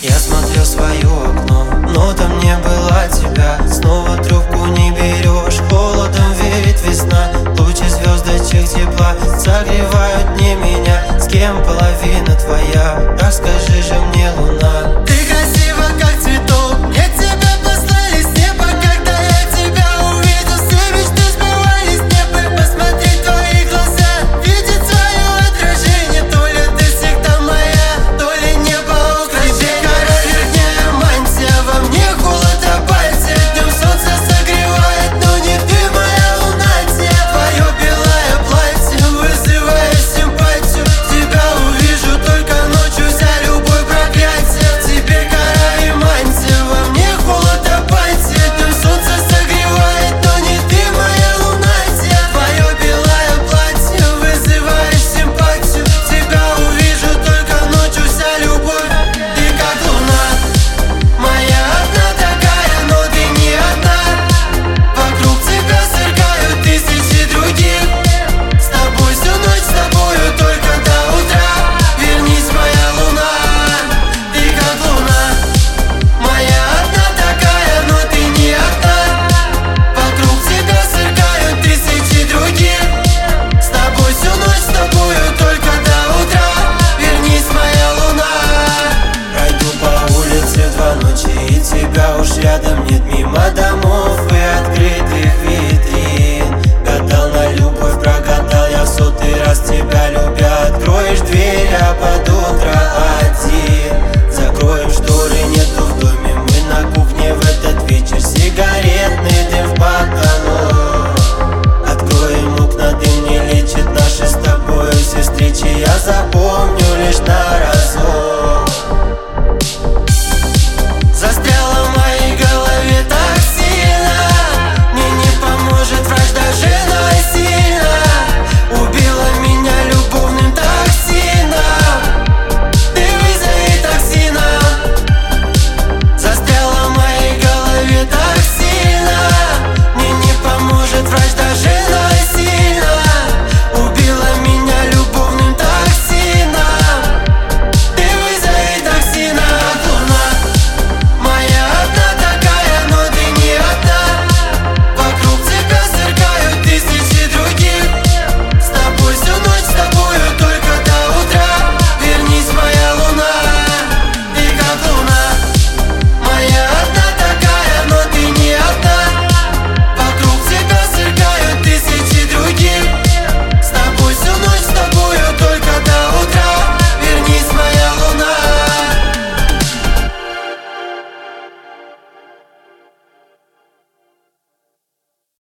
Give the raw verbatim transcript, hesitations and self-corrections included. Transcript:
Я смотрел в свое окно, но там не было тебя. Снова трубку не берешь, холодом веет весна. Лучи звездочек тепла согревают не меня. С кем половина твоя? Расскажи же мне, луна. Ты красивая.